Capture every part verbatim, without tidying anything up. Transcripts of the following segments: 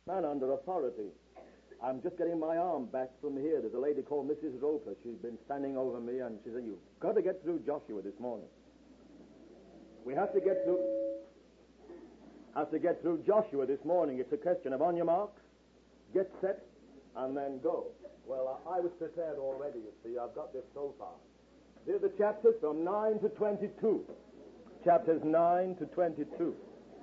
man under authority. I'm just getting my arm back from here. There's a lady called Missus Roper. She's been standing over me, and she said, you've got to get through Joshua this morning. We have to get through have to get through Joshua this morning. It's a question of on your marks, get set, and then go. Well, I, I was prepared already, you see. I've got this so far. These are the chapters from nine to twenty-two. Chapters nine to twenty-two.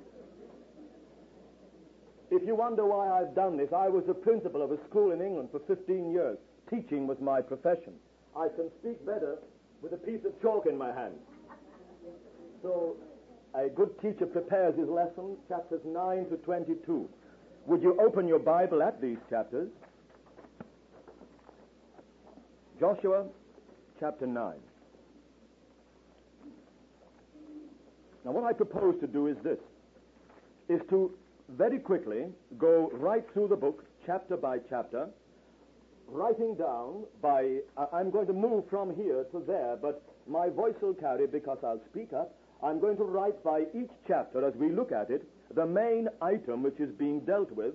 If you wonder why I've done this, I was the principal of a school in England for fifteen years. Teaching was my profession. I can speak better with a piece of chalk in my hand. So, a good teacher prepares his lesson, chapters nine to twenty-two. Would you open your Bible at these chapters? Joshua, chapter nine. Now, what I propose to do is this, is to very quickly go right through the book, chapter by chapter, writing down by, uh, I'm going to move from here to there, but my voice will carry because I'll speak up. I'm going to write by each chapter as we look at it, the main item which is being dealt with,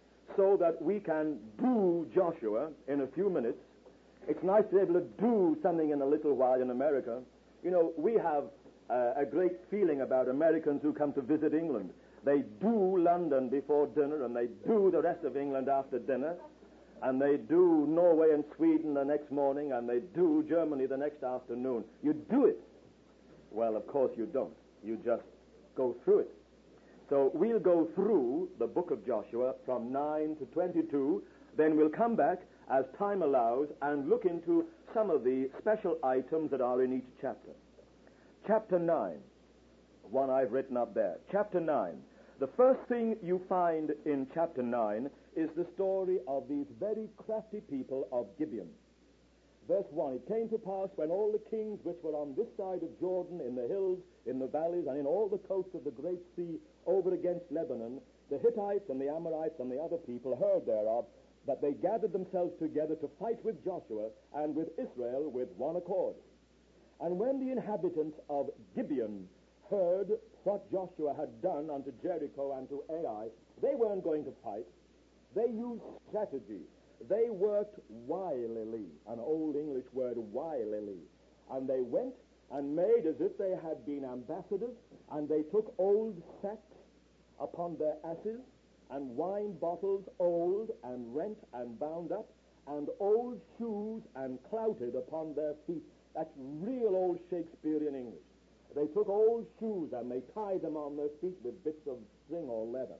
so that we can do Joshua in a few minutes. It's nice to be able to do something in a little while in America. You know, we have uh, a great feeling about Americans who come to visit England. They do London before dinner, and they do the rest of England after dinner, and they do Norway and Sweden the next morning, and they do Germany the next afternoon. You do it. Well, of course you don't. You just go through it. So we'll go through the book of Joshua from nine to twenty-two, then we'll come back as time allows and look into some of the special items that are in each chapter. Chapter nine, one I've written up there. Chapter nine. The first thing you find in chapter nine is the story of these very crafty people of Gibeon. Verse one, it came to pass when all the kings which were on this side of Jordan, in the hills, in the valleys, and in all the coasts of the great sea over against Lebanon, the Hittites and the Amorites and the other people heard thereof, that they gathered themselves together to fight with Joshua and with Israel with one accord. And when the inhabitants of Gibeon heard what Joshua had done unto Jericho and to Ai, they weren't going to fight. They used strategy. They worked wilily, an old English word, wilily. And they went and made as if they had been ambassadors, and they took old sacks upon their asses, and wine bottles old and rent and bound up, and old shoes and clouted upon their feet. That's real old Shakespearean English. They took old shoes and they tied them on their feet with bits of string or leather.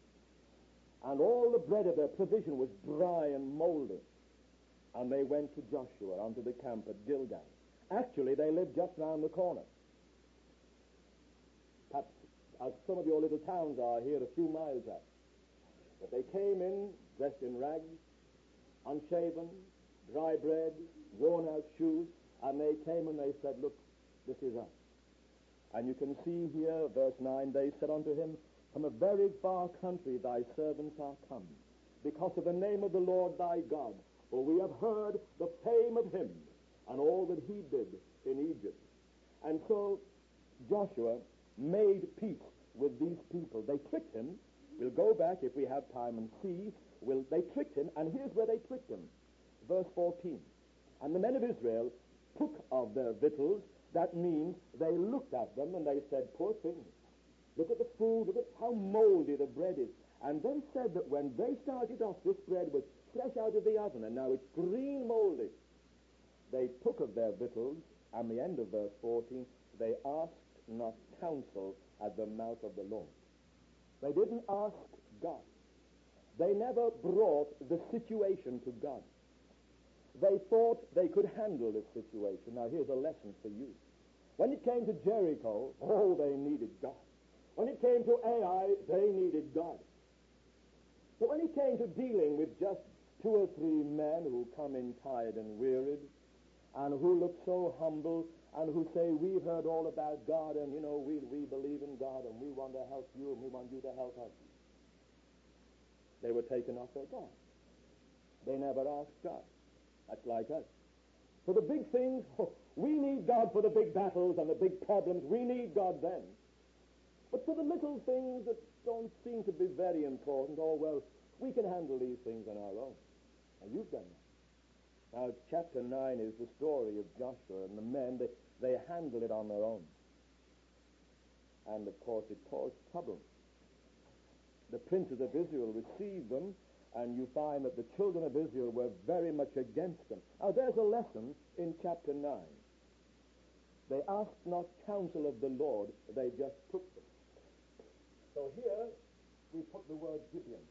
And all the bread of their provision was dry and moldy. And they went to Joshua unto the camp at Gilgal. Actually, they lived just round the corner. Perhaps, as some of your little towns are here, a few miles out. But they came in, dressed in rags, unshaven, dry bread, worn-out shoes, and they came and they said, look, this is us. And you can see here, verse nine, they said unto him, from a very far country thy servants are come, because of the name of the Lord thy God, for we have heard the fame of him, and all that he did in Egypt. And so Joshua made peace with these people. They tricked him. We'll go back if we have time and see. We'll, they tricked him, and here's where they tricked him. Verse fourteen. And the men of Israel took of their victuals. That means they looked at them and they said, poor things. Look at the food, look at how moldy the bread is. And they said that when they started off, this bread was fresh out of the oven, and now it's green moldy. They took of their victuals, and the end of verse fourteen, they asked not counsel at the mouth of the Lord. They didn't ask God. They never brought the situation to God. They thought they could handle this situation. Now here's a lesson for you. When it came to Jericho, oh, they needed God. When it came to Ai, they needed God. But when it came to dealing with just two or three men who come in tired and wearied, and who look so humble, and who say, we've heard all about God, and, you know, we, we believe in God, and we want to help you, and we want you to help us, they were taken off their guard. They never asked God. That's like us. For the big things, oh, we need God for the big battles and the big problems. We need God then. But for the little things that don't seem to be very important, oh, well, we can handle these things on our own. And you've done that. Now, chapter nine is the story of Joshua and the men. They, they handle it on their own. And, of course, it caused trouble. The princes of Israel received them, and you find that the children of Israel were very much against them. Now, there's a lesson in chapter nine. They asked not counsel of the Lord, they just took them. So here we put the word Gibeon.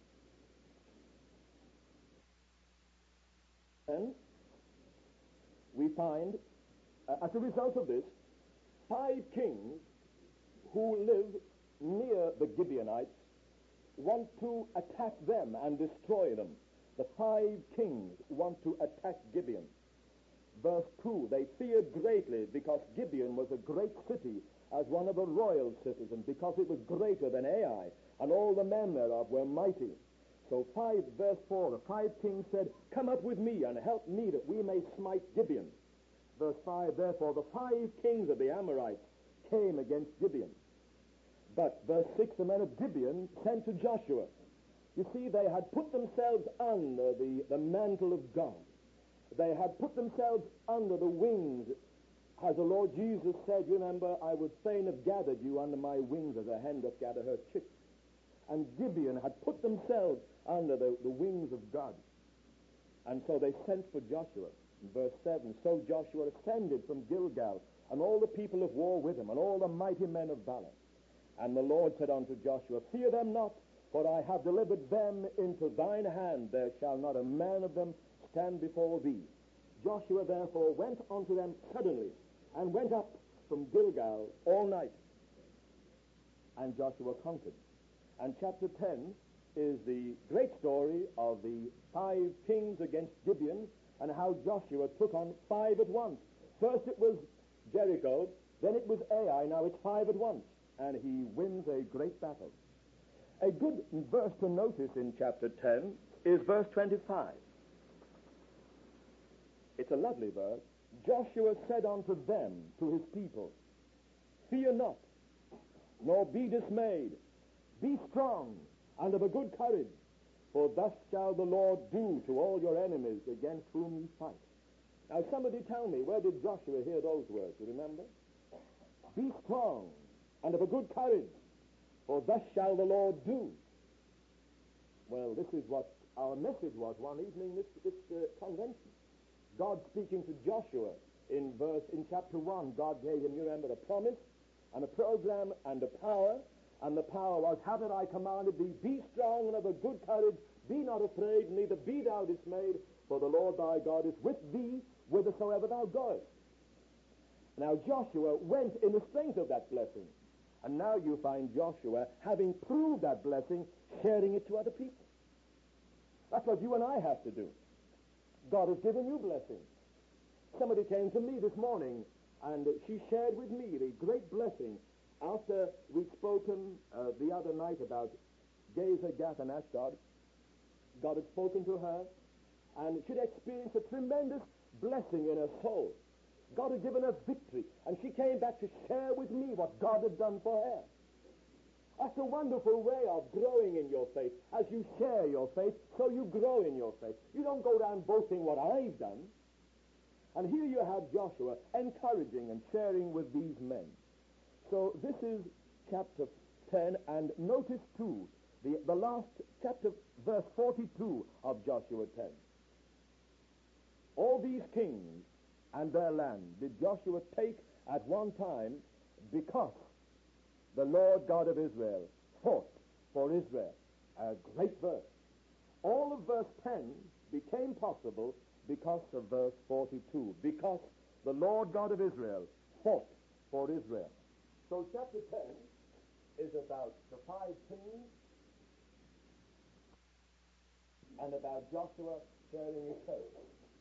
And we find, uh, as a result of this, five kings who live near the Gibeonites want to attack them and destroy them. The five kings want to attack Gibeon. Verse two, they feared greatly because Gibeon was a great city as one of the royal cities, and because it was greater than Ai, and all the men thereof were mighty. So five, verse four, the five kings said, come up with me and help me that we may smite Gibeon. Verse five, therefore the five kings of the Amorites came against Gibeon. But, verse six, the men of Gibeon sent to Joshua. You see, they had put themselves under the, the mantle of God. They had put themselves under the wings. As the Lord Jesus said, you remember, I would fain have gathered you under my wings as a hen doth gather her chicks. And Gibeon had put themselves under the, the wings of God. And so they sent for Joshua. In verse seven, so Joshua ascended from Gilgal, and all the people of war with him, and all the mighty men of valor. And the Lord said unto Joshua, fear them not, for I have delivered them into thine hand. There shall not a man of them stand before thee. Joshua therefore went unto them suddenly, and went up from Gilgal all night. And Joshua conquered. And chapter ten is the great story of the five kings against Gibeon, and how Joshua took on five at once. First it was Jericho, then it was Ai, now it's five at once. And he wins a great battle. A good verse to notice in chapter ten is verse twenty-five. It's a lovely verse. Joshua said unto them, to his people, fear not, nor be dismayed. Be strong and of a good courage, for thus shall the Lord do to all your enemies against whom ye fight. Now somebody tell me, where did Joshua hear those words? You remember? Be strong and of a good courage, for thus shall the Lord do. Well, this is what our message was one evening, this, this uh, convention. God speaking to Joshua in verse, in chapter one, God gave him, you remember, a promise and a program and a power, and the power was, have it I commanded thee, be strong and of a good courage, be not afraid, neither be thou dismayed, for the Lord thy God is with thee whithersoever thou goest. Now Joshua went in the strength of that blessing. And now you find Joshua, having proved that blessing, sharing it to other people. That's what you and I have to do. God has given you blessings. Somebody came to me this morning, and she shared with me the great blessing after we'd spoken uh, the other night about Gaza, Gath, and Ashdod. God had spoken to her, and she'd experienced a tremendous blessing in her soul. God had given her victory, and she came back to share with me what God had done for her. That's a wonderful way of growing in your faith. As you share your faith, so you grow in your faith. You don't go down boasting what I've done. And here you have Joshua encouraging and sharing with these men. So this is chapter ten, and notice too, the, the last chapter, verse forty-two of Joshua ten. All these kings and their land did Joshua take at one time, because the Lord God of Israel fought for Israel. A great verse. All of verse ten became possible because of verse forty-two, because the Lord God of Israel fought for Israel. So chapter ten is about the five kings and about Joshua sharing his faith.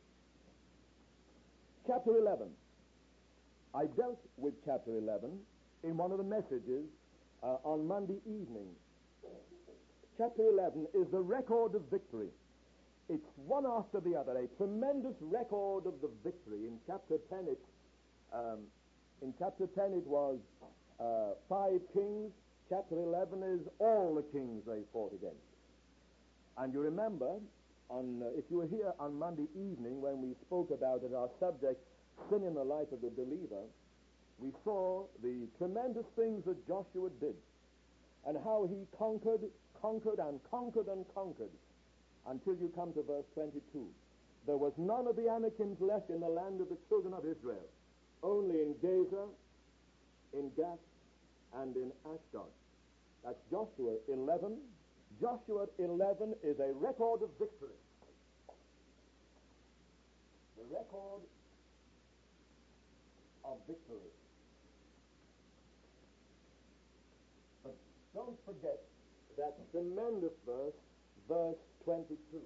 Chapter eleven. I dealt with chapter eleven in one of the messages uh, on Monday evening. Chapter eleven is the record of victory. It's one after the other, a tremendous record of the victory. In chapter ten, it, um, in chapter ten it was uh, five kings Chapter eleven is all the kings they fought against. And you remember, on, uh, if you were here on Monday evening when we spoke about it, our subject, sin in the life of the believer, we saw the tremendous things that Joshua did and how he conquered, conquered and conquered and conquered until you come to verse twenty-two. There was none of the Anakims left in the land of the children of Israel, only in Gaza, in Gath, and in Ashdod. That's Joshua eleven. Joshua eleven is a record of victory. The record of victory. But don't forget that tremendous verse, verse twenty-two.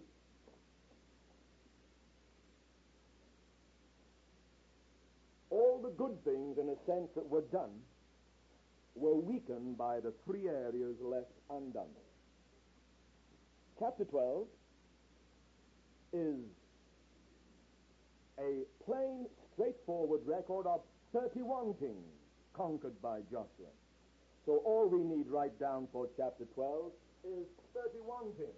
All the good things, in a sense, that were done were weakened by the three areas left undone. Chapter twelve is a plain, straightforward record of thirty-one kings conquered by Joshua. So all we need write down for chapter twelve is thirty-one kings.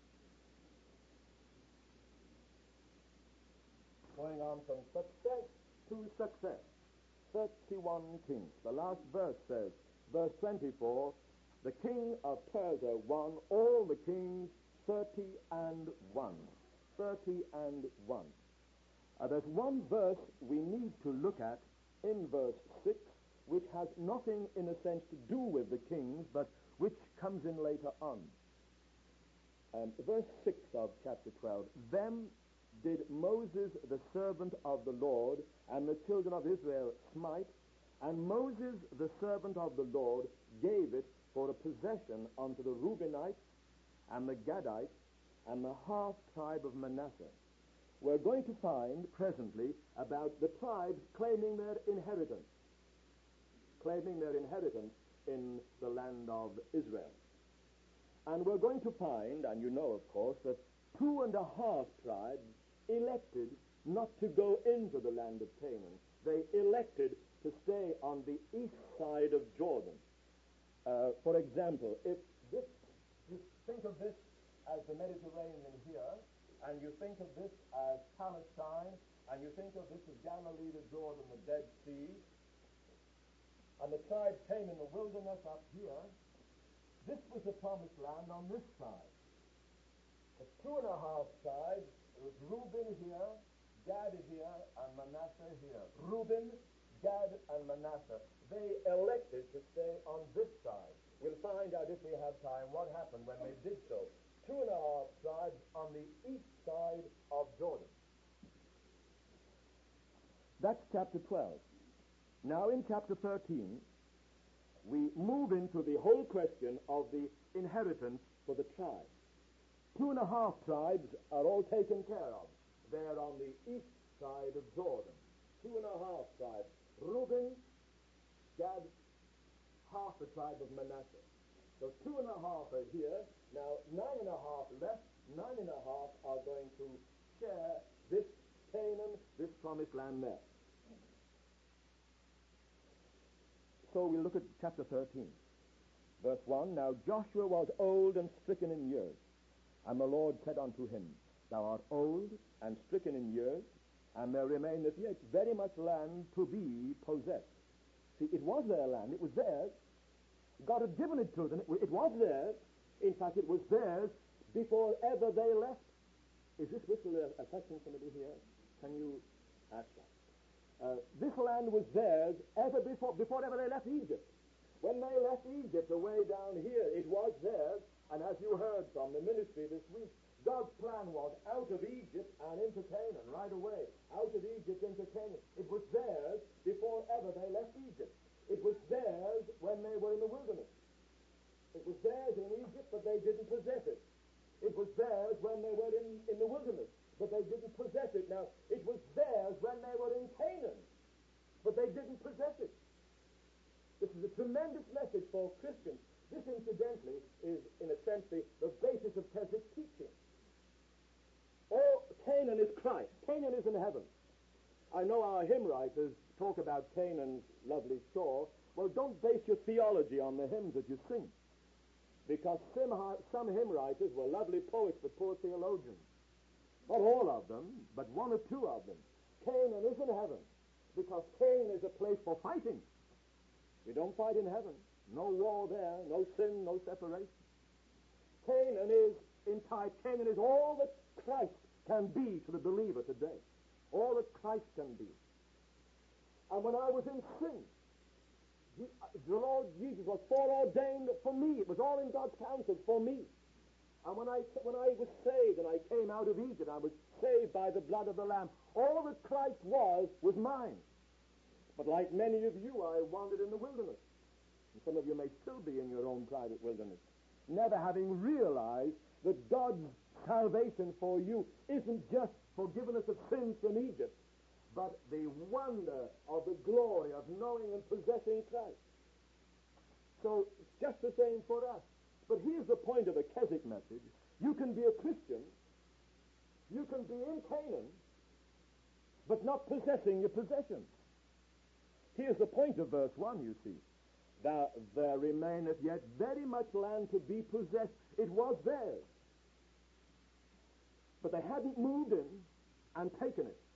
Going on from success to success. thirty-one kings. The last verse says, verse twenty-four, the king of Persia won all the kings thirty and one. Thirty and one. Uh, there's one verse we need to look at in verse six, which has nothing, in a sense, to do with the kings, but which comes in later on. Um, verse six of chapter twelve, them did Moses the servant of the Lord and the children of Israel smite, and Moses the servant of the Lord gave it for a possession unto the Reubenites and the Gadites and the half tribe of Manasseh. We're going to find presently about the tribes claiming their inheritance, claiming their inheritance in the land of Israel. And we're going to find, and you know, of course, that two and a half tribes elected not to go into the land of Canaan. They elected to stay on the east side of Jordan. Uh, for example, if this, you think of this as the Mediterranean here, and you think of this as Palestine, and you think of this as Galilee, the Jordan, the Dead Sea, and the tribes came in the wilderness up here, this was the promised land on this side. The two and a half tribes, it was Reuben here, Gad here, and Manasseh here. Reuben, Gad, and Manasseh. They elected to stay on this side. We'll find out, if we have time, what happened when they did so. Two and a half tribes on the east side of Jordan. That's chapter twelve. Now in chapter thirteen, we move into the whole question of the inheritance for the tribes. Two and a half tribes are all taken care of. They're on the east side of Jordan. Two and a half tribes. Reuben, Gad, half the tribe of Manasseh. So two and a half are here. Now nine and a half left. Nine and a half are going to share this Canaan, this promised land there. So we look at chapter thirteen. Verse one, now Joshua was old and stricken in years, and the Lord said unto him, thou art old and stricken in years, and there remaineth yet very much land to be possessed. See, it was their land. It was theirs. God had given it to them. It, it was theirs. In fact, it was theirs before ever they left. Is this whistle affecting somebody here? Can you ask that? Uh, this land was theirs ever before, before ever they left Egypt. When they left Egypt away down here, it was theirs. And as you heard from the ministry this week, God's plan was out of Egypt and into Canaan right away. Out of Egypt into Canaan. It was theirs before ever they left Egypt. It was theirs when they were in the wilderness. It was theirs in Egypt, but they didn't possess it. It was theirs when they were in, in the wilderness, but they didn't possess it. Now, it was theirs when they were in Canaan, but they didn't possess it. This is a tremendous message for Christians. This, incidentally, is, in a sense, the, the basis of Keswick's teaching. All Canaan is Christ. Canaan is in heaven. I know our hymn writers talk about Canaan's lovely shore, well, don't base your theology on the hymns that you sing. Because some, some hymn writers were lovely poets but poor theologians. Not all of them, but one or two of them. Canaan is in heaven, because Canaan is a place for fighting. We don't fight in heaven. No war there, no sin, no separation. Canaan is in type. Canaan is all that Christ can be to the believer today. All that Christ can be. And when I was in sin, the, the Lord Jesus was foreordained for me. It was all in God's counsel for me. And when I, when I was saved and I came out of Egypt, I was saved by the blood of the Lamb. All that Christ was, was mine. But like many of you, I wandered in the wilderness. And some of you may still be in your own private wilderness, never having realized that God's salvation for you isn't just forgiveness of sins from Egypt, but the wonder of the glory of knowing and possessing Christ. So it's just the same for us. But here's the point of the Keswick message. You can be a Christian, you can be in Canaan, but not possessing your possessions. Here's the point of verse one, you see. That there remaineth yet very much land to be possessed. It was theirs. But they hadn't moved in and taken it.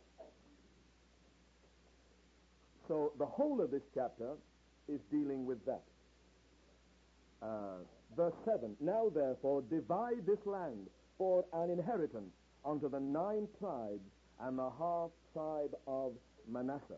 So the whole of this chapter is dealing with that. Uh, verse seven, now therefore divide this land for an inheritance unto the nine tribes and the half tribe of Manasseh.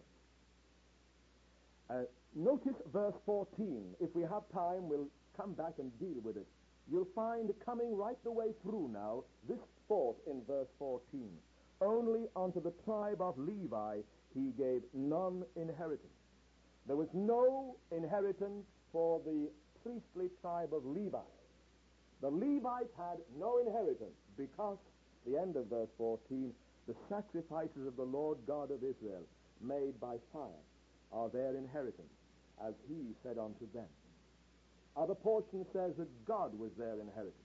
Uh, notice verse fourteen. If we have time, we'll come back and deal with it. You'll find coming right the way through now, this thought in verse fourteen. Only unto the tribe of Levi he gave none inheritance. There was no inheritance for the priestly tribe of Levi. The Levites had no inheritance because, the end of verse fourteen, the sacrifices of the Lord God of Israel, made by fire, are their inheritance, as he said unto them. Other portion says that God was their inheritance.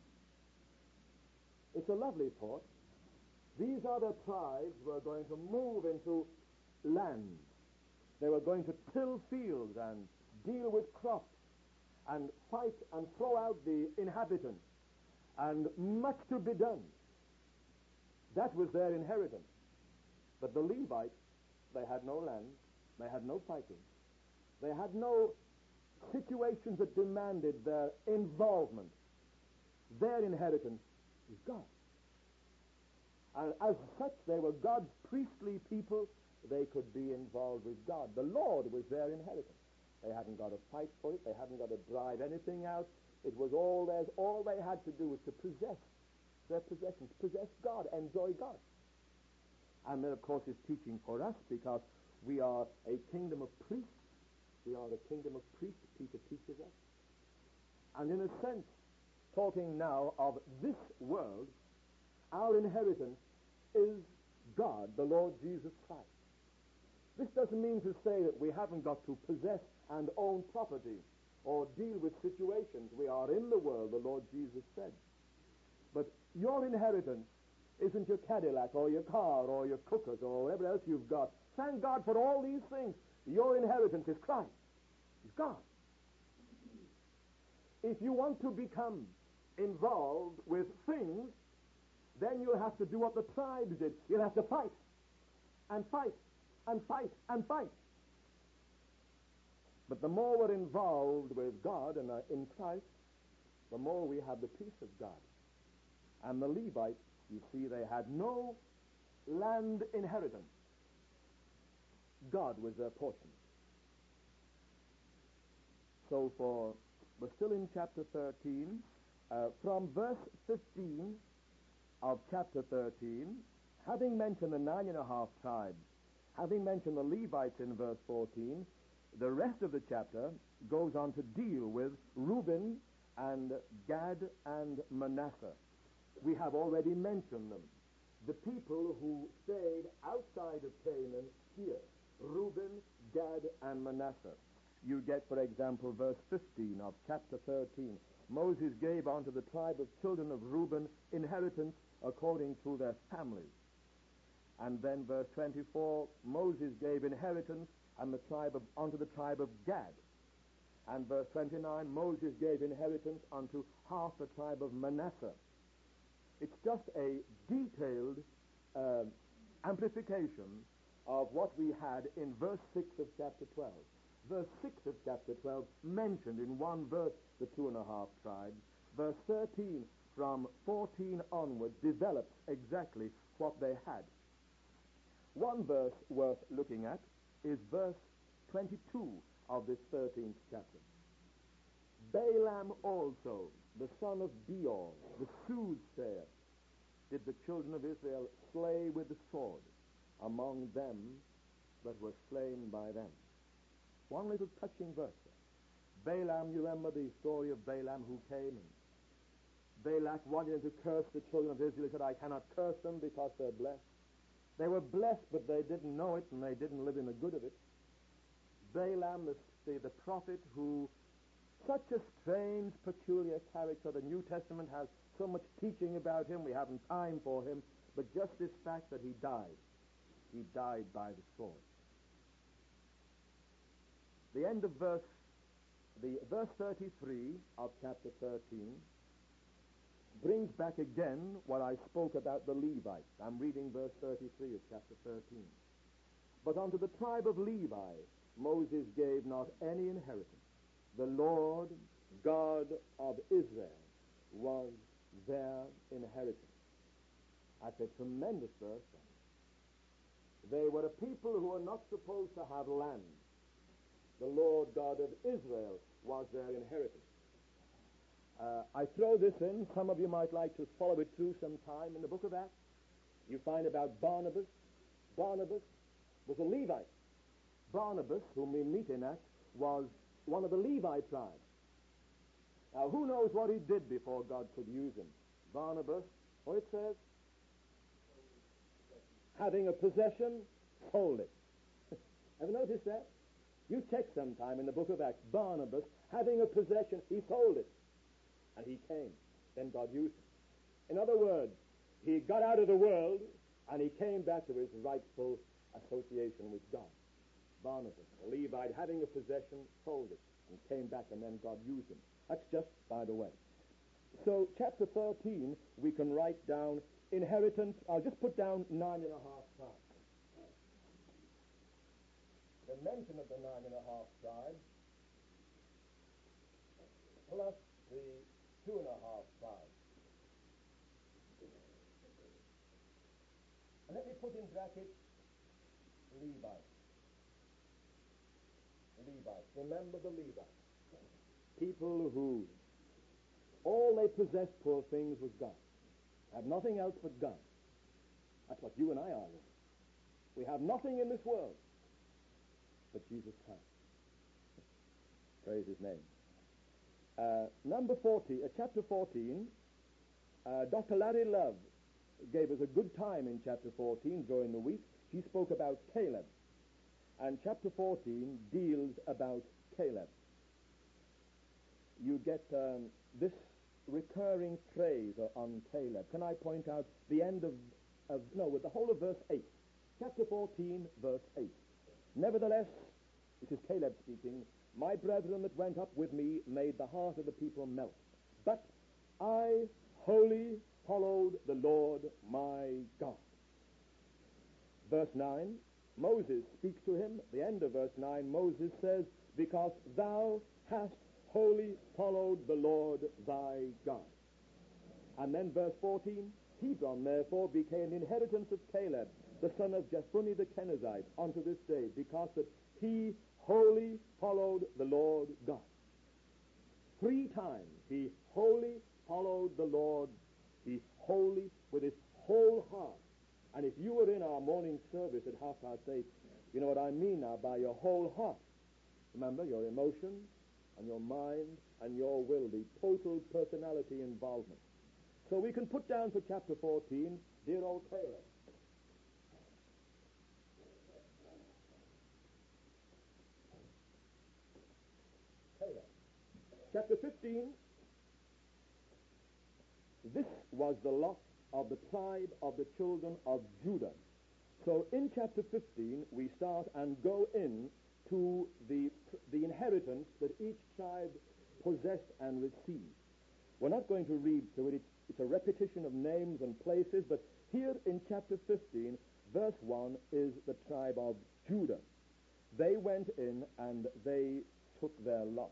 It's a lovely thought. These other tribes were going to move into land. They were going to till fields and deal with crops and fight and throw out the inhabitants, and much to be done. That was their inheritance. But the Levites, they had no land, they had no fighting, they had no situations that demanded their involvement. Their inheritance is God. And as such, they were God's priestly people. They could be involved with God. The Lord was their inheritance. They hadn't got to fight for it. They hadn't got to drive anything out. It was all theirs. All they had to do was to possess their possessions, possess God, enjoy God. And then, of course, is teaching for us, because we are a kingdom of priests. We are the kingdom of priests, Peter teaches us. And in a sense, talking now of this world, our inheritance is God, the Lord Jesus Christ. This doesn't mean to say that we haven't got to possess and own property or deal with situations. We are in the world, the Lord Jesus said. But your inheritance isn't your Cadillac or your car or your cookers or whatever else you've got. Thank God for all these things. Your inheritance is Christ. He's God. If you want to become involved with things, then you'll have to do what the tribes did. You'll have to fight and fight and fight and fight. But the more we're involved with God and uh, in Christ, the more we have the peace of God. And the Levites, you see, they had no land inheritance. God was their portion. So for, we're still in chapter thirteen, uh, from verse fifteen of chapter thirteen, having mentioned the nine and a half tribes, having mentioned the Levites in verse fourteen, the rest of the chapter goes on to deal with Reuben and Gad and Manasseh. We have already mentioned them. The people who stayed outside of Canaan here, Reuben, Gad, and Manasseh. You get, for example, verse fifteen of chapter thirteen. Moses gave unto the tribe of children of Reuben inheritance according to their families. And then verse twenty-four, Moses gave inheritance and the tribe of, unto the tribe of Gad. And verse twenty-nine, Moses gave inheritance unto half the tribe of Manasseh. It's just a detailed uh, amplification of what we had in verse six of chapter twelve. Verse six of chapter twelve mentioned in one verse the two and a half tribes. Verse thirteen from fourteen onwards develops exactly what they had. One verse worth looking at is verse twenty-two of this thirteenth chapter. Balaam also, the son of Beor, the soothsayer, did the children of Israel slay with the sword among them that were slain by them. One little touching verse there. Balaam, you remember the story of Balaam who came and Balak wanted to curse the children of Israel. He said, I cannot curse them because they're blessed. They were blessed, but they didn't know it, and they didn't live in the good of it. Balaam, the, the, the prophet, who, such a strange, peculiar character. The New Testament has so much teaching about him. We haven't time for him. But just this fact that he died. He died by the sword. The end of verse, the verse thirty-three of chapter thirteen brings back again what I spoke about the Levites. I'm reading verse thirty-three of chapter thirteen. But unto the tribe of Levi Moses gave not any inheritance. The Lord God of Israel was their inheritance. That's a tremendous verse. They were a people who were not supposed to have land. The Lord God of Israel was their inheritance. Uh, I throw this in. Some of you might like to follow it through sometime in the book of Acts. You find about Barnabas. Barnabas was a Levite. Barnabas, whom we meet in Acts, was one of the Levi tribes. Now, who knows what he did before God could use him? Barnabas, what it says? Having a possession, sold it. Ever noticed that? You check sometime in the book of Acts. Barnabas, having a possession, he sold it. And he came. Then God used him. In other words, he got out of the world and he came back to his rightful association with God. Barnabas, a Levite, having a possession, sold it and came back, and then God used him. That's just by the way. So chapter thirteen, we can write down inheritance. I'll just put down nine and a half tribes. The mention of the nine and a half tribes plus the two and a half tribes. And let me put in brackets Levites. Levites. Remember the Levites. People who all they possessed, poor things, was God. Have nothing else but God. That's what you and I are. We have nothing in this world but Jesus Christ. Praise his name. Uh, number forty, uh, chapter fourteen, uh, Doctor Larry Love gave us a good time in chapter fourteen during the week. He spoke about Caleb. And chapter fourteen deals about Caleb. You get um, this recurring phrase on Caleb. Can I point out the end of, of no, with the whole of verse eight. Chapter fourteen, verse eight. Nevertheless, this is Caleb speaking, my brethren that went up with me made the heart of the people melt. But I wholly followed the Lord my God. Verse nine, Moses speaks to him. At the end of verse nine, Moses says, because thou hast wholly followed the Lord thy God. And then verse fourteen, Hebron therefore became the inheritance of Caleb, the son of Jephunneh the Kenizzite, unto this day, because that he wholly followed the Lord God. Three times he wholly followed the Lord. He wholly, with his whole heart. And if you were in our morning service at half past eight, you know what I mean now by your whole heart. Remember, your emotions and your mind and your will, the total personality involvement. So we can put down for chapter fourteen, dear old Caleb. Caleb. Chapter fifteen, this was the lot of the tribe of the children of Judah. So in chapter fifteen, we start and go in to the, the inheritance that each tribe possessed and received. We're not going to read through it. It's, it's a repetition of names and places, but here in chapter fifteen, verse one is the tribe of Judah. They went in and they took their lot.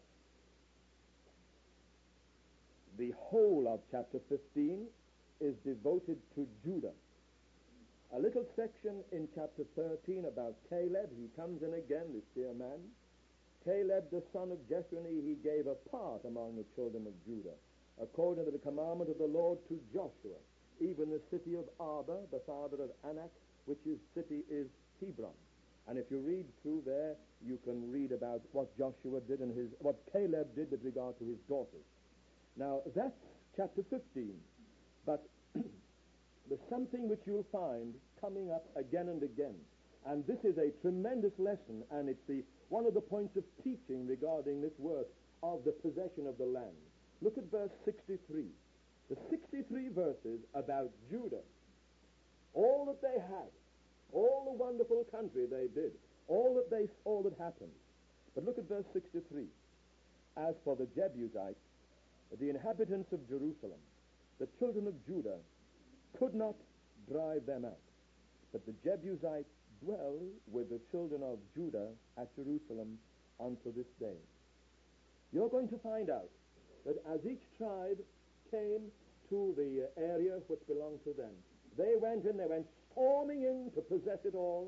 The whole of chapter fifteen is devoted to Judah. A little section in chapter thirteen about Caleb. He comes in again, this dear man. Caleb, the son of Jephunneh, he gave a part among the children of Judah, according to the commandment of the Lord to Joshua, even the city of Arba, the father of Anak, which his city is Hebron. And if you read through there, you can read about what Joshua did and his, what Caleb did with regard to his daughters. Now, that's chapter fifteen. But there's something which you'll find coming up again and again. And this is a tremendous lesson, and it's the one of the points of teaching regarding this work of the possession of the land. Look at verse sixty-three. The sixty-three verses about Judah, all that they had, all the wonderful country they did, all that they all that happened. But look at verse sixty-three. As for the Jebusites, the inhabitants of Jerusalem, the children of Judah could not drive them out. But the Jebusites dwell with the children of Judah at Jerusalem unto this day. You're going to find out that as each tribe came to the area which belonged to them, they went in, they went storming in to possess it all.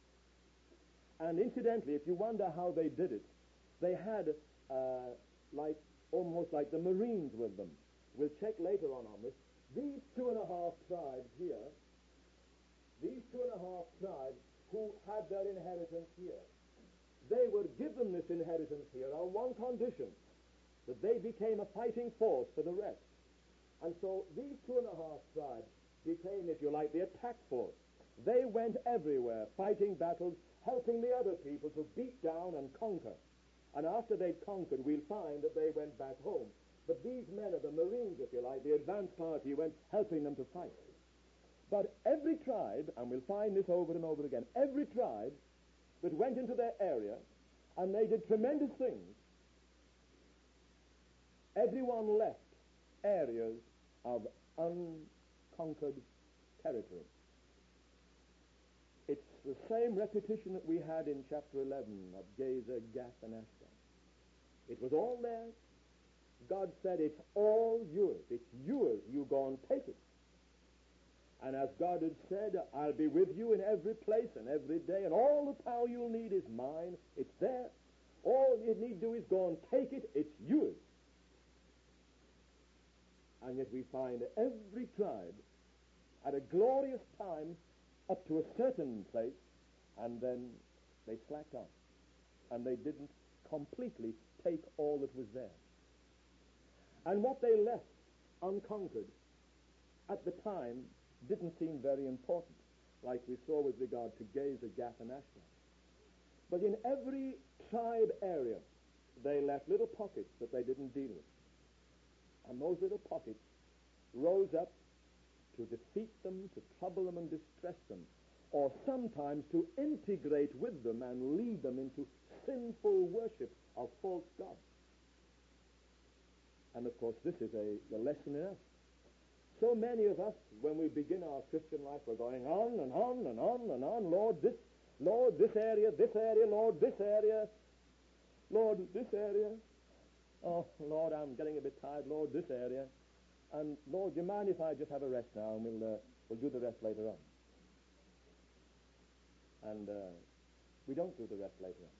And incidentally, if you wonder how they did it, they had uh, like almost like the Marines with them. We'll check later on on this. These two and a half tribes here, these two and a half tribes who had their inheritance here, they were given this inheritance here on one condition, that they became a fighting force for the rest. And so these two and a half tribes became, if you like, the attack force. They went everywhere, fighting battles, helping the other people to beat down and conquer. And after they'd conquered, we'll find that they went back home. But these men are the Marines, if you like, the advance party went helping them to fight. But every tribe, and we'll find this over and over again, every tribe that went into their area, and they did tremendous things, everyone left areas of unconquered territory. It's the same repetition that we had in chapter eleven of Gezer, Gath, and Ashdod. It was all there. God said, it's all yours. It's yours. You go and take it. And as God had said, I'll be with you in every place and every day, and all the power you'll need is mine. It's there. All you need to do is go and take it. It's yours. And yet we find every tribe at a glorious time up to a certain place, and then they slacked off. And they didn't completely take all that was there. And what they left unconquered at the time didn't seem very important, like we saw with regard to Gezer, Gath, and Ashdod. But in every tribe area, they left little pockets that they didn't deal with. And those little pockets rose up to defeat them, to trouble them and distress them, or sometimes to integrate with them and lead them into sinful worship of false gods. And of course, this is a the lesson in us. So many of us, when we begin our Christian life, we're going on and on and on and on. Lord, this, Lord, this area, this area, Lord, this area, Lord, this area. Oh, Lord, I'm getting a bit tired. Lord, this area. And Lord, do you mind if I just have a rest now, and we'll uh, we'll do the rest later on. And uh, we don't do the rest later on.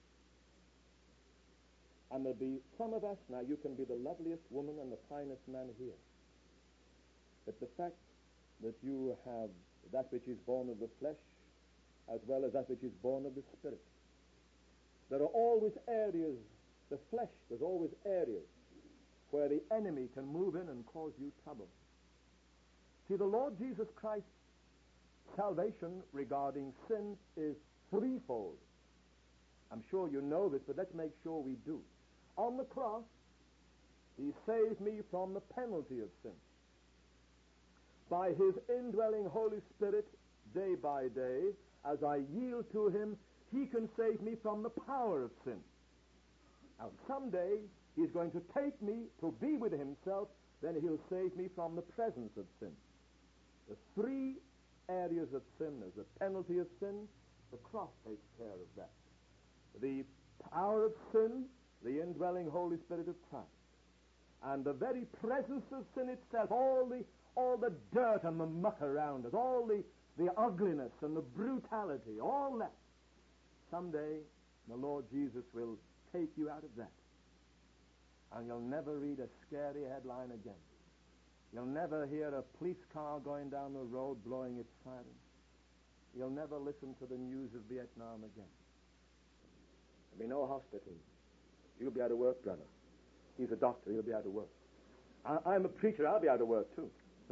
And there'll be some of us, now you can be the loveliest woman and the finest man here. But the fact that you have that which is born of the flesh as well as that which is born of the spirit. There are always areas, the flesh, there's always areas where the enemy can move in and cause you trouble. See, the Lord Jesus Christ's salvation regarding sin is threefold. I'm sure you know this, but let's make sure we do. On the cross, he saved me from the penalty of sin. By his indwelling Holy Spirit, day by day, as I yield to him, he can save me from the power of sin. Now, someday, he's going to take me to be with himself, then he'll save me from the presence of sin. The three areas of sin: there's the penalty of sin, the cross takes care of that. The power of sin, the indwelling Holy Spirit of Christ. And the very presence of sin itself, all the all the dirt and the muck around us, all the, the ugliness and the brutality, all that. Someday, the Lord Jesus will take you out of that. And you'll never read a scary headline again. You'll never hear a police car going down the road blowing its siren. You'll never listen to the news of Vietnam again. There'll be no hospital. You'll be out of work, brother. He's a doctor. He'll be out of work. I, I'm a preacher. I'll be out of work, too.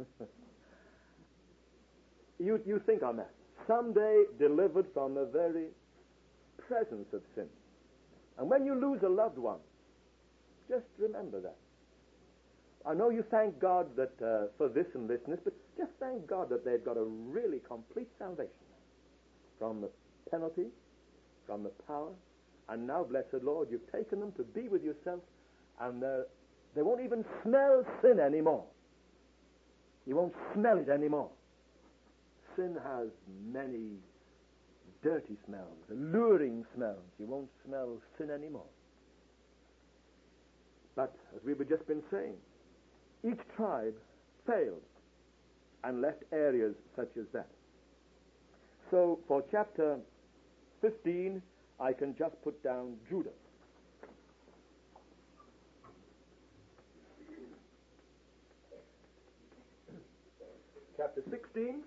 you, you think on that. Someday delivered from the very presence of sin. And when you lose a loved one, just remember that. I know you thank God that uh, for this and this and this, but just thank God that they've got a really complete salvation from the penalty, from the power, and now, blessed Lord, you've taken them to be with yourself, and they won't even smell sin anymore. You won't smell it anymore. Sin has many dirty smells, alluring smells. You won't smell sin anymore. But, as we have just been saying, each tribe failed and left areas such as that. So, for chapter fifteen, I can just put down Judah. Chapter sixteen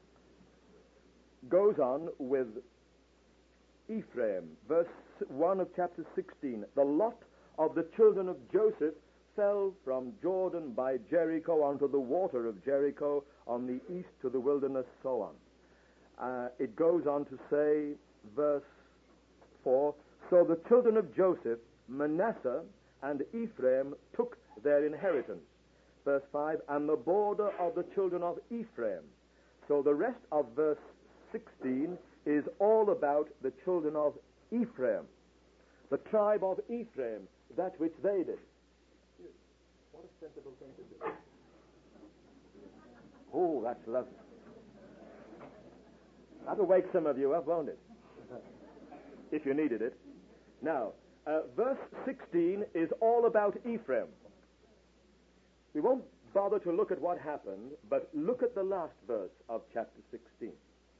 goes on with Ephraim. Verse one of chapter sixteen. The lot of the children of Joseph fell from Jordan by Jericho unto the water of Jericho, on the east to the wilderness, so on. Uh, it goes on to say, verse four, so the children of Joseph, Manasseh and Ephraim, took their inheritance. Verse five, and the border of the children of Ephraim. So the rest of verse sixteen is all about the children of Ephraim. The tribe of Ephraim, that which they did. What a sensible thing to do. Oh, that's lovely. That'll wake some of you up, won't it? If you needed it. Now, uh, verse sixteen is all about Ephraim. We won't bother to look at what happened, but look at the last verse of chapter sixteen.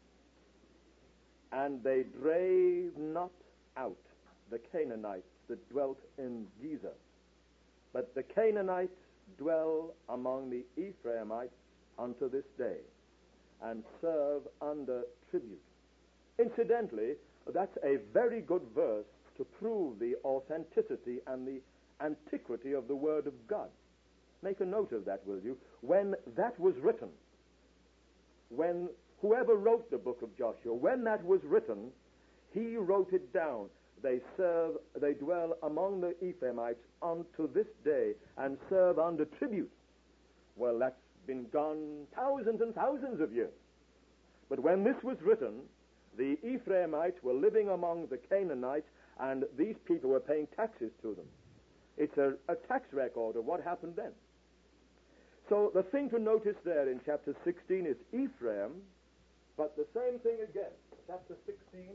And they drave not out the Canaanites that dwelt in Gezer, but the Canaanites dwell among the Ephraimites unto this day, and serve under tribute. Incidentally, that's a very good verse to prove the authenticity and the antiquity of the Word of God. Make a note of that, will you? When that was written, when whoever wrote the book of Joshua, when that was written, he wrote it down. They serve, they dwell among the Ephraimites unto this day, and serve under tribute. Well, that's been gone thousands and thousands of years. But when this was written, the Ephraimites were living among the Canaanites, and these people were paying taxes to them. It's a, a tax record of what happened then. So the thing to notice there in chapter sixteen is Ephraim, but the same thing again. Chapter sixteen,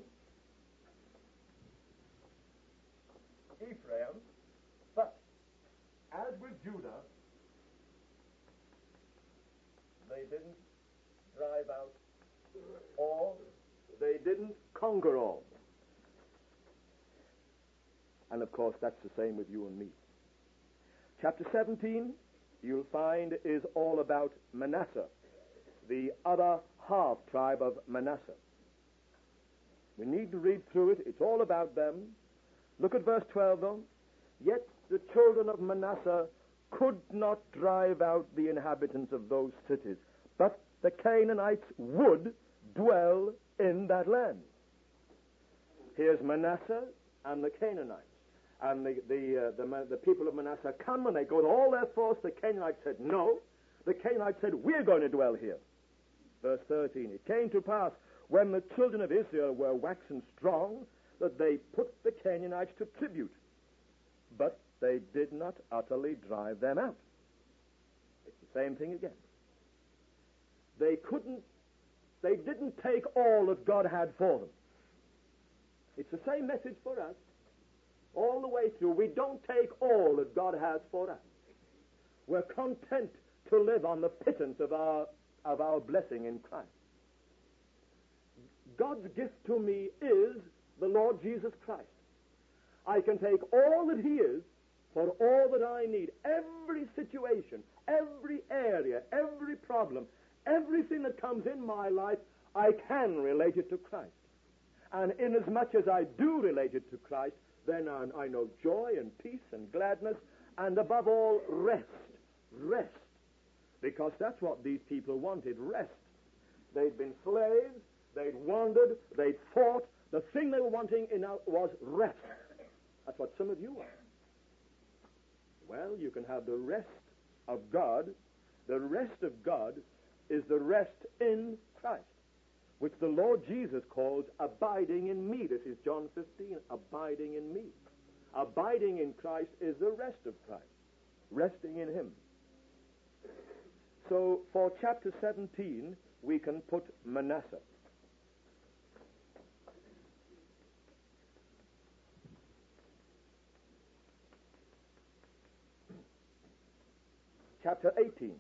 Ephraim, but as with Judah, they didn't drive out all, they didn't conquer all. And of course, that's the same with you and me. Chapter seventeen, you'll find, is all about Manasseh, the other half tribe of Manasseh. We need to read through it. It's all about them. Look at verse twelve, though. Yet the children of Manasseh could not drive out the inhabitants of those cities, but the Canaanites would dwell in that land. Here's Manasseh and the Canaanites. And the the, uh, the the people of Manasseh come, and they go with all their force. The Canaanites said no. The Canaanites said, we're going to dwell here. Verse thirteen, it came to pass when the children of Israel were waxen strong that they put the Canaanites to tribute, but they did not utterly drive them out. It's the same thing again. They couldn't, they didn't take all that God had for them. It's the same message for us all the way through. We don't take all that God has for us. We're content to live on the pittance of our, of our blessing in Christ. God's gift to me is the Lord Jesus Christ. I can take all that he is for all that I need. Every situation, every area, every problem, everything that comes in my life, I can relate it to Christ. And inasmuch as I do relate it to Christ, then I, I know joy and peace and gladness, and above all, rest. Rest. Because that's what these people wanted, rest. They'd been slaves, they'd wandered, they'd fought. The thing they were wanting in our, was rest. That's what some of you are. Well, you can have the rest of God. The rest of God is the rest in Christ, which the Lord Jesus calls abiding in me. This is John fifteen, abiding in me. Abiding in Christ is the rest of Christ, resting in him. So for chapter seventeen, we can put Manasseh. Chapter eighteen.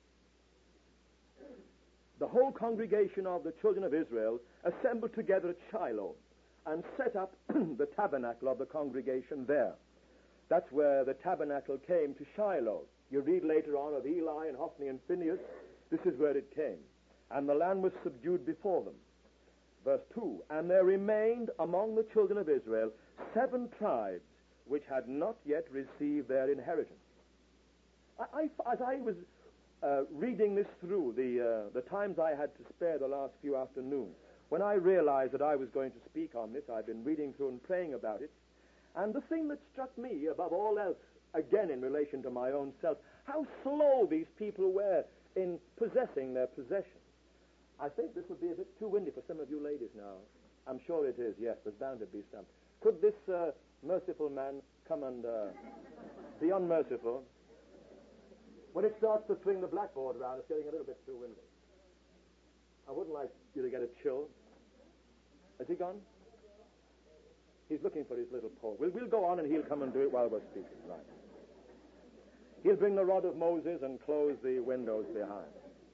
The whole congregation of the children of Israel assembled together at Shiloh and set up the tabernacle of the congregation there. That's where the tabernacle came, to Shiloh. You read later on of Eli and Hophni and Phinehas. This is where it came. And the land was subdued before them. Verse two, and there remained among the children of Israel seven tribes which had not yet received their inheritance. I, I, as I was uh, reading this through, the, uh, the times I had to spare the last few afternoons, when I realized that I was going to speak on this, I've been reading through and praying about it, and the thing that struck me above all else, again in relation to my own self, how slow these people were in possessing their possessions. I think this would be a bit too windy for some of you ladies now. I'm sure it is, yes, there's bound to be some. Could this uh, merciful man come and uh, be unmerciful? When it starts to swing the blackboard around, it's getting a little bit too windy. I wouldn't like you to get a chill. Has he gone? He's looking for his little pole. We'll, we'll go on and he'll come and do it while we're speaking. Right. He'll bring the rod of Moses and close the windows behind.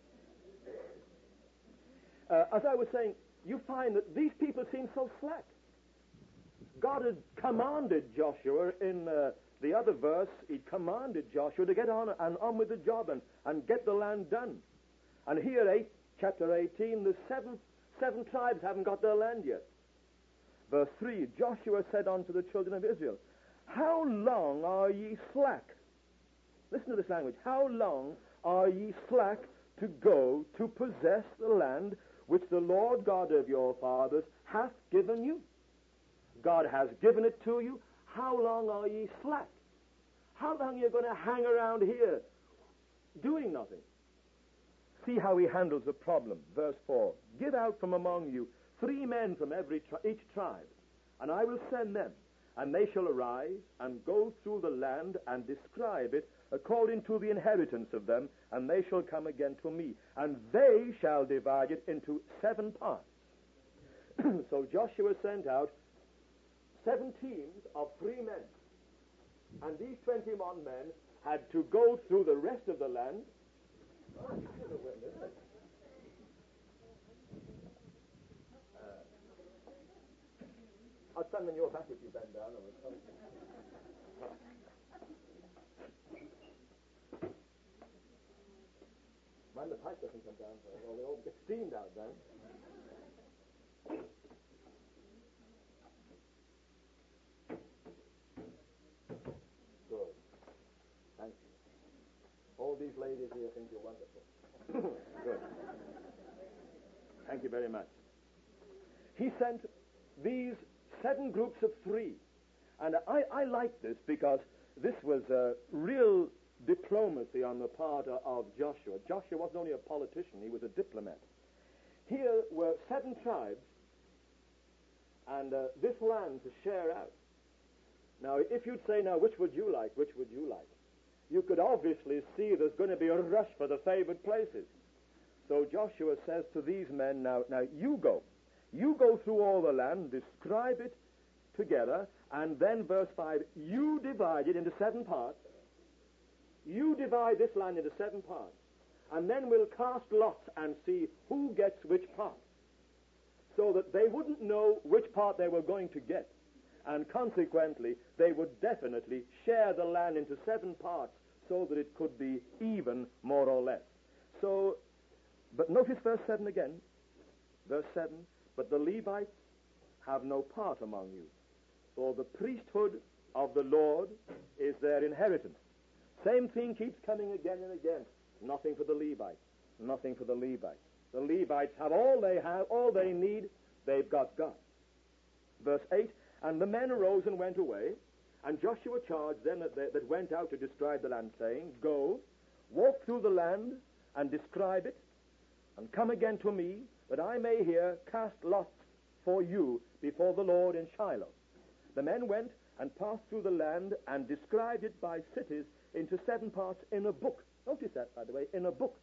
Uh, as I was saying, you find that these people seem so slack. God had commanded Joshua in uh, the other verse, he commanded Joshua to get on and on with the job and, and get the land done. And here, eight, chapter eighteen, the seven, seven tribes haven't got their land yet. Verse three, Joshua said unto the children of Israel, how long are ye slack? Listen to this language. How long are ye slack to go to possess the land which the Lord God of your fathers hath given you? God has given it to you. How long are ye slack? How long are you going to hang around here doing nothing? See how he handles the problem. Verse four, give out from among you three men from every tri- each tribe, and I will send them, and they shall arise and go through the land and describe it according to the inheritance of them, and they shall come again to me, and they shall divide it into seven parts. So Joshua sent out seven teams of three men, and these twenty-one men had to go through the rest of the land. Oh, I'll stand on your back if you bend down. Mind the pipe doesn't come down, or they all get steamed out then. Good. Thank you. All these ladies here think you're wonderful. Good. Thank you very much. He sent these seven groups of three. And I, I like this because this was a real diplomacy on the part of Joshua. Joshua wasn't only a politician, he was a diplomat. here were seven tribes, and uh, this land to share out. Now, if you'd say, now, which would you like, which would you like? You could obviously see there's going to be a rush for the favored places. So Joshua says to these men, now, now you go. You go through all the land, describe it together, and then verse five, you divide it into seven parts. You divide this land into seven parts, and then we'll cast lots and see who gets which part, so that they wouldn't know which part they were going to get, and consequently they would definitely share the land into seven parts so that it could be even, more or less. So, but notice verse seven again. Verse seven, but the Levites have no part among you, for the priesthood of the Lord is their inheritance. Same thing keeps coming again and again. Nothing for the Levites. Nothing for the Levites. The Levites have all they have, all they need, they've got God. Verse eight, and the men arose and went away, and Joshua charged them that, that went out to describe the land, saying, go, walk through the land, and describe it, and come again to me, that I may here cast lots for you before the Lord in Shiloh. The men went and passed through the land, and described it by cities into seven parts in a book. Notice that, by the way, in a book.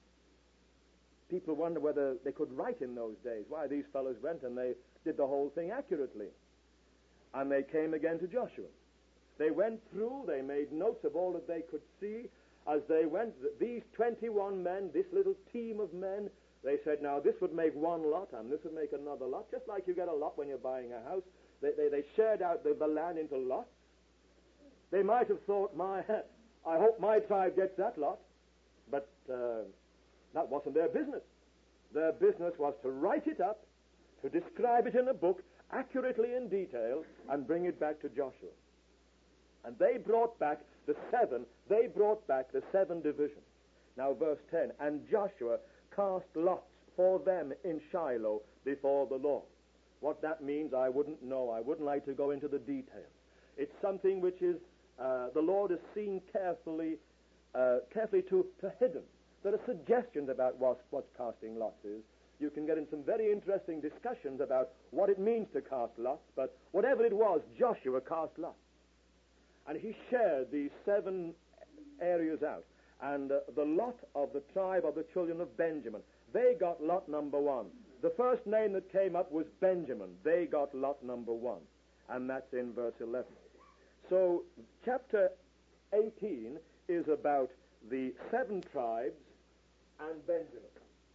People wonder whether they could write in those days. Why, these fellows went and they did the whole thing accurately. And they came again to Joshua. They went through, they made notes of all that they could see. As they went, these twenty-one men, this little team of men, they said, now this would make one lot, and this would make another lot, just like you get a lot when you're buying a house. They, they, they shared out the, the land into lots. They might have thought, my, I hope my tribe gets that lot, but uh, that wasn't their business. Their business was to write it up, to describe it in a book, accurately in detail, and bring it back to Joshua. And they brought back the seven, they brought back the seven divisions. Now verse ten, and Joshua cast lots for them in Shiloh before the Lord. What that means, I wouldn't know. I wouldn't like to go into the details. It's something which is, uh, the Lord has seen carefully, uh, carefully to, to hidden. There are suggestions about what, what casting lots is. You can get in some very interesting discussions about what it means to cast lots, but whatever it was, Joshua cast lots. And he shared these seven areas out. And uh, the lot of the tribe of the children of Benjamin, they got lot number one. The first name that came up was Benjamin. They got lot number one. And that's in verse eleven. So chapter eighteen is about the seven tribes and Benjamin.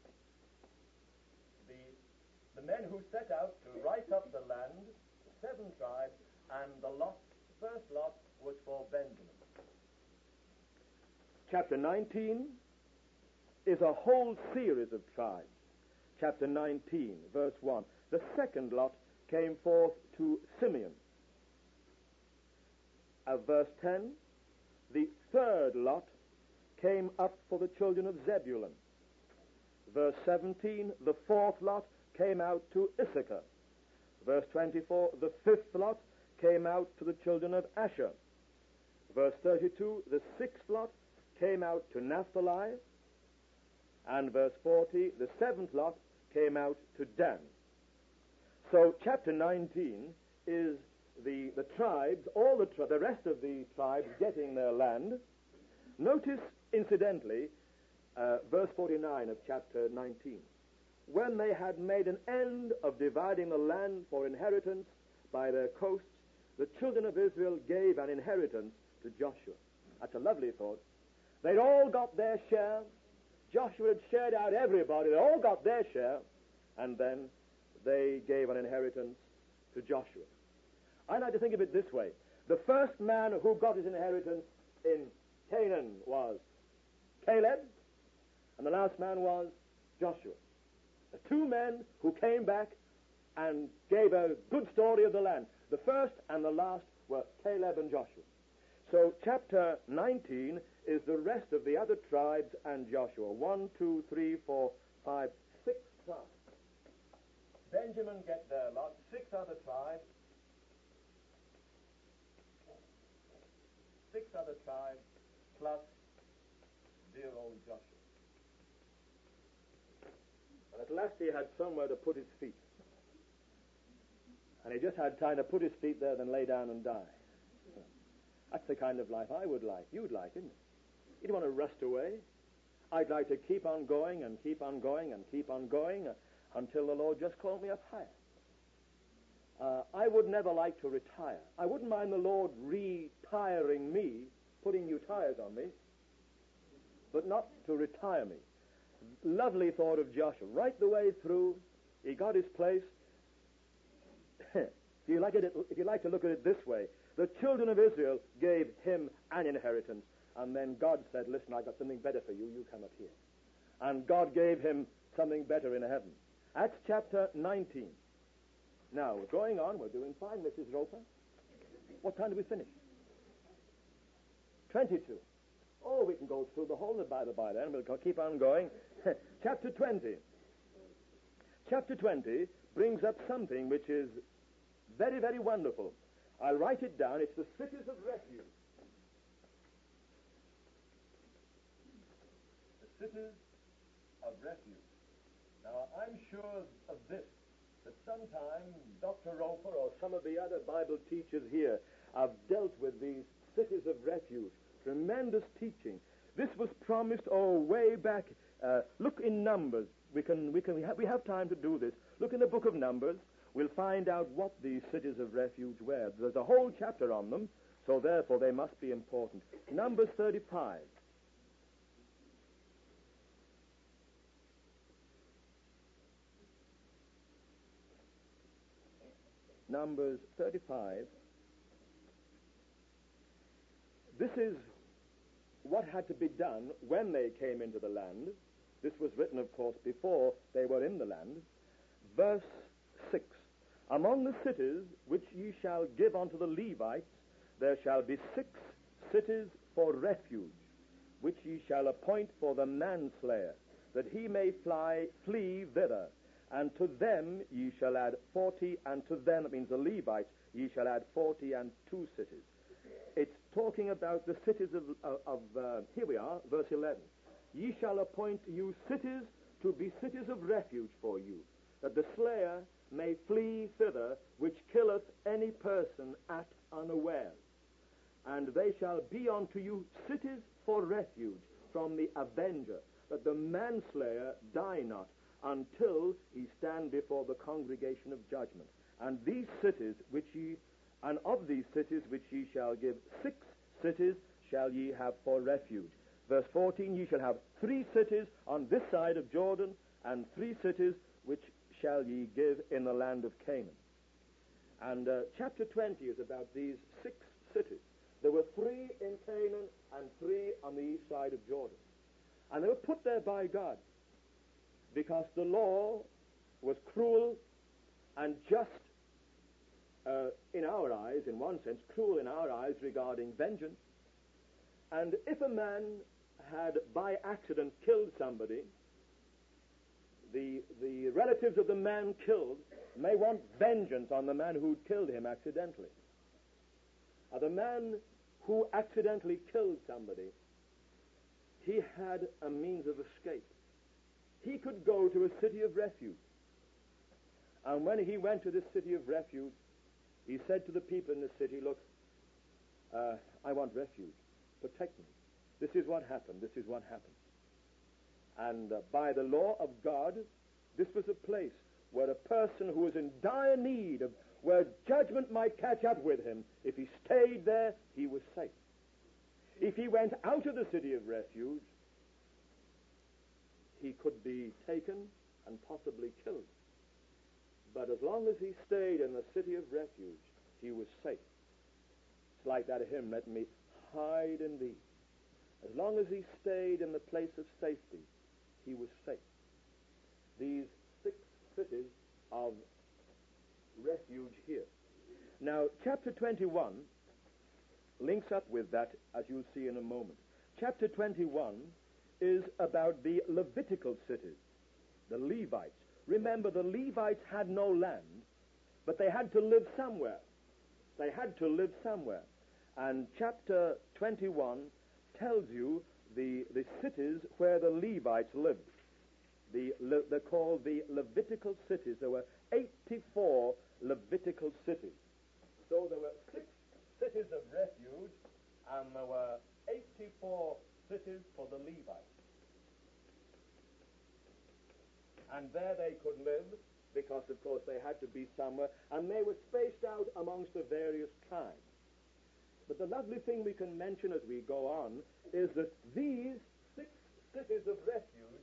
The, the men who set out to write up the land, the seven tribes, and the lot, first lot was for Benjamin. Chapter nineteen is a whole series of tribes. Chapter nineteen, verse one. The second lot came forth to Simeon. Uh, verse ten, the third lot came up for the children of Zebulun. Verse seventeen, the fourth lot came out to Issachar. Verse twenty-four, the fifth lot came out to the children of Asher. Verse thirty-two, the sixth lot came out to Naphtali. And verse forty, the seventh lot came out to Dan. So chapter nineteen is the, the tribes, all the, tri- the rest of the tribes getting their land. Notice, incidentally, uh, verse forty-nine of chapter nineteen. When they had made an end of dividing the land for inheritance by their coasts, the children of Israel gave an inheritance to Joshua. That's a lovely thought. They'd all got their share. Joshua had shared out everybody. They all got their share. And then they gave an inheritance to Joshua. I like to think of it this way. The first man who got his inheritance in Canaan was Caleb, and the last man was Joshua. The two men who came back and gave a good story of the land. The first and the last were Caleb and Joshua. So chapter nineteen is the rest of the other tribes and Joshua. One, two, three, four, five, six tribes. Benjamin get their lot. Six other tribes. Six other tribes plus dear old Joshua. And at last he had somewhere to put his feet. And he just had time to put his feet there, then lay down and die. That's the kind of life I would like. You'd like, isn't it? You don't want to rust away. I'd like to keep on going and keep on going and keep on going uh, until the Lord just called me up higher. Uh, I would never like to retire. I wouldn't mind the Lord retiring me, putting new tires on me, but not to retire me. Lovely thought of Joshua. Right the way through, he got his place. if, you like it, if you like to look at it this way, the children of Israel gave him an inheritance, and then God said, listen, I've got something better for you. You come up here. And God gave him something better in heaven. Acts chapter nineteen. Now, we're going on. We're doing fine, Missus Roper. What time do we finish? twenty-two. Oh, we can go through the whole of the Bible by then. We'll keep on going. Chapter twenty. Chapter twenty brings up something which is very, very wonderful. I'll write it down. It's the cities of refuge. The cities of refuge. Now, I'm sure of this, that sometime Doctor Roper or some of the other Bible teachers here have dealt with these cities of refuge. Tremendous teaching. This was promised, oh, way back. Uh, look in Numbers. We can, we can, we have, we have time to do this. Look in the book of Numbers. We'll find out what these cities of refuge were. There's a whole chapter on them, so therefore they must be important. Numbers thirty-five. Numbers thirty-five. This is what had to be done when they came into the land. This was written, of course, before they were in the land. Verse six. Among the cities which ye shall give unto the Levites, there shall be six cities for refuge, which ye shall appoint for the manslayer, that he may fly, flee thither. And to them ye shall add forty, and to them, that means the Levites, ye shall add forty and two cities. It's talking about the cities of, of, of uh, here we are, verse eleven. Ye shall appoint you cities to be cities of refuge for you, that the slayer may flee thither, which killeth any person at unawares. And they shall be unto you cities for refuge from the avenger, that the manslayer die not, until he stand before the congregation of judgment. And these cities which ye, and of these cities which ye shall give, six cities shall ye have for refuge. Verse fourteen, ye shall have three cities on this side of Jordan, and three cities which shall ye give in the land of Canaan. And uh, chapter twenty is about these six cities. There were three in Canaan and three on the east side of Jordan. And they were put there by God, because the law was cruel and just uh, in our eyes, in one sense, cruel in our eyes regarding vengeance. And if a man had by accident killed somebody, the, the relatives of the man killed may want vengeance on the man who killed him accidentally. Now, the man who accidentally killed somebody, he had a means of escape. He could go to a city of refuge. And when he went to this city of refuge, he said to the people in the city, look, uh, I want refuge. Protect me. This is what happened. This is what happened. And uh, by the law of God, this was a place where a person who was in dire need of, where judgment might catch up with him, if he stayed there, he was safe. If he went out of the city of refuge, he could be taken and possibly killed. But as long as he stayed in the city of refuge, he was safe. It's like that hymn, let me hide in thee. As long as he stayed in the place of safety, he was safe. These six cities of refuge here. Now, chapter twenty-one links up with that, as you'll see in a moment. Chapter twenty-one is about the Levitical cities, the Levites. Remember, the Levites had no land, but they had to live somewhere. They had to live somewhere. And chapter twenty-one tells you the, the cities where the Levites lived. The, Le- they're called the Levitical cities. There were eighty-four Levitical cities. So there were six cities of refuge, and there were eighty-four cities for the Levites. And there they could live, because, of course, they had to be somewhere, and they were spaced out amongst the various tribes. But the lovely thing we can mention as we go on is that these six cities of refuge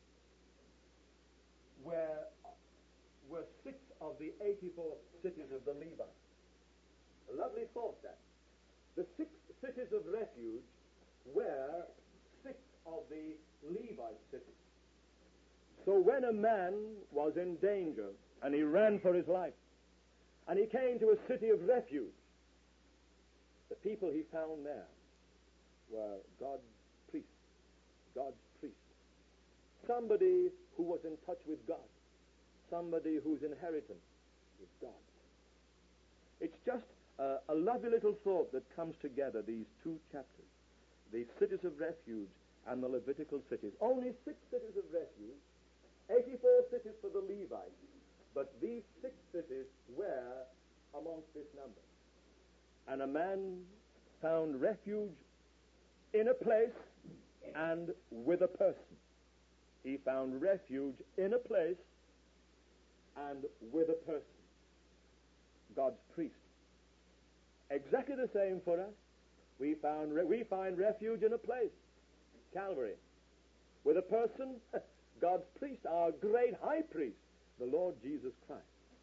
were, were six of the eighty-four cities of the Levites. A lovely thought, that. The six cities of refuge were six of the Levite cities. So when a man was in danger, and he ran for his life, and he came to a city of refuge, the people he found there were God's priests, God's priests. Somebody who was in touch with God, somebody whose inheritance is God. It's just uh, a lovely little thought that comes together, these two chapters, the cities of refuge and the Levitical cities. Only six cities of refuge, eighty-four cities for the Levites, but these six cities were amongst this number. And a man found refuge in a place and with a person. He found refuge in a place and with a person. God's priest. Exactly the same for us. We found re- we find refuge in a place, Calvary, with a person, God's priest, our great high priest, the Lord Jesus Christ.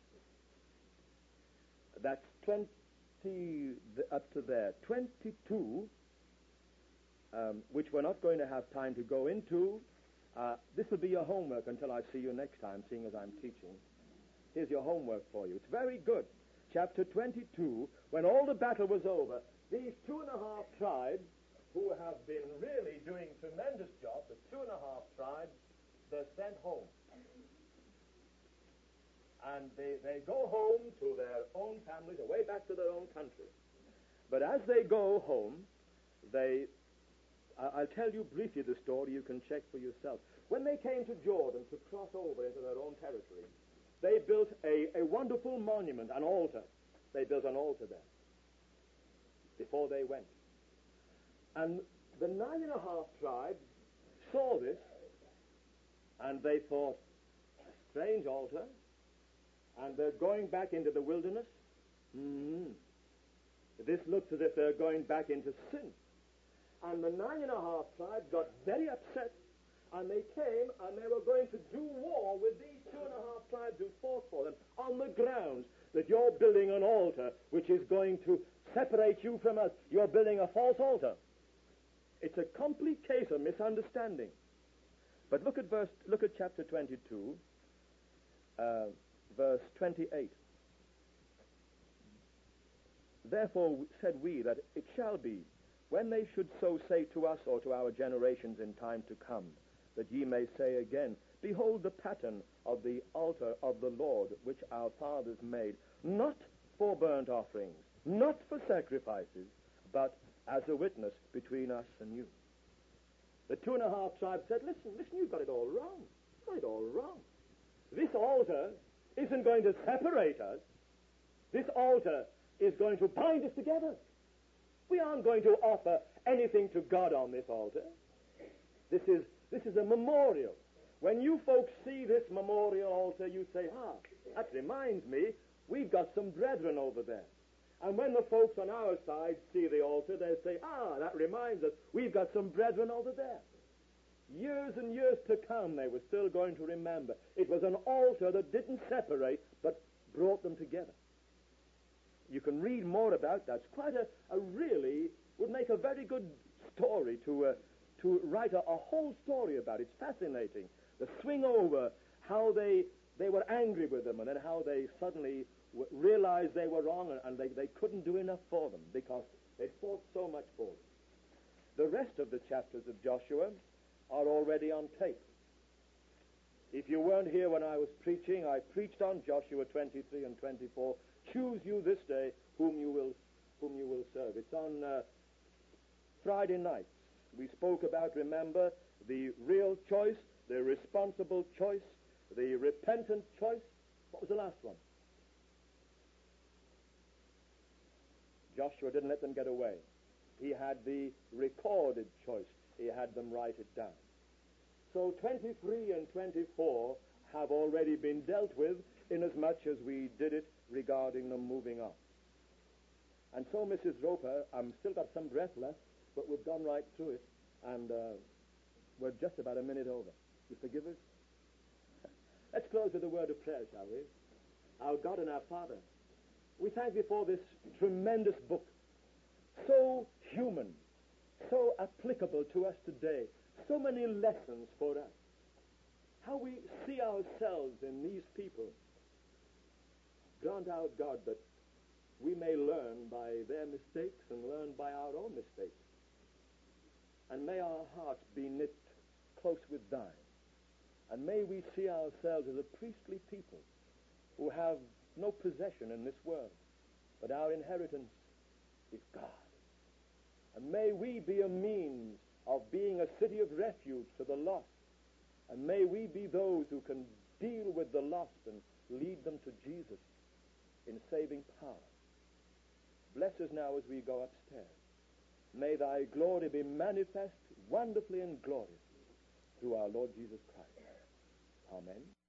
That's twenty up to there. twenty-two, um, which we're not going to have time to go into. Uh, this will be your homework until I see you next time, seeing as I'm teaching. Here's your homework for you. It's very good. Chapter twenty-two, when all the battle was over, these two and a half tribes, who have been really doing tremendous job, the two and a half tribes, they're sent home. And they, they go home to their own families, away back to their own country. But as they go home, they, I- I'll tell you briefly the story, you can check for yourself. When they came to Jordan to cross over into their own territory, they built a, a wonderful monument, an altar. They built an altar there before they went. And the nine and a half tribes saw this, and they thought, a strange altar, and they're going back into the wilderness. Mm-hmm. This looks as if they're going back into sin. And the nine and a half tribes got very upset, and they came, and they were going to do war with these two and a half tribes who fought for them on the grounds that you're building an altar which is going to separate you from us. You're building a false altar. It's a complete case of misunderstanding. But look at verse, look at chapter twenty-two, uh, verse twenty-eight. Therefore said we that it shall be, when they should so say to us or to our generations in time to come, that ye may say again, behold the pattern of the altar of the Lord, which our fathers made, not for burnt offerings, not for sacrifices, but as a witness between us and you. The two and a half tribes said, listen, listen, you've got it all wrong. You've got it all wrong. This altar isn't going to separate us. This altar is going to bind us together. We aren't going to offer anything to God on this altar. This is, this is a memorial. When you folks see this memorial altar, you say, ah, that reminds me, we've got some brethren over there. And when the folks on our side see the altar, they say, ah, that reminds us, we've got some brethren over there. Years and years to come, they were still going to remember. It was an altar that didn't separate, but brought them together. You can read more about that. It's quite a, a really, would make a very good story to, uh, to write a, a whole story about. It's fascinating. The swing over, how they, they were angry with them, and then how they suddenly w- realized they were wrong, and, and they, they couldn't do enough for them because they fought so much for them. The rest of the chapters of Joshua are already on tape. If you weren't here when I was preaching, I preached on Joshua twenty-three and twenty-four. Choose you this day whom you will, whom you will serve. It's on uh, Friday nights. We spoke about, remember, the real choice the responsible choice, the repentant choice. What was the last one? Joshua didn't let them get away. He had the recorded choice. He had them write it down. So twenty-three and twenty-four have already been dealt with, inasmuch as we did it regarding them moving on. And so, Missus Roper, I've still got some breath left, but we've gone right through it, and uh, we're just about a minute over. You forgive us? Let's close with a word of prayer, shall we? Our God and our Father, we thank Thee for this tremendous book, so human, so applicable to us today, so many lessons for us. How we see ourselves in these people. Grant our God that we may learn by their mistakes and learn by our own mistakes. And may our hearts be knit close with Thine. And may we see ourselves as a priestly people who have no possession in this world, but our inheritance is God. And may we be a means of being a city of refuge to the lost. And may we be those who can deal with the lost and lead them to Jesus in saving power. Bless us now as we go upstairs. May Thy glory be manifest wonderfully and gloriously through our Lord Jesus Christ. Amen.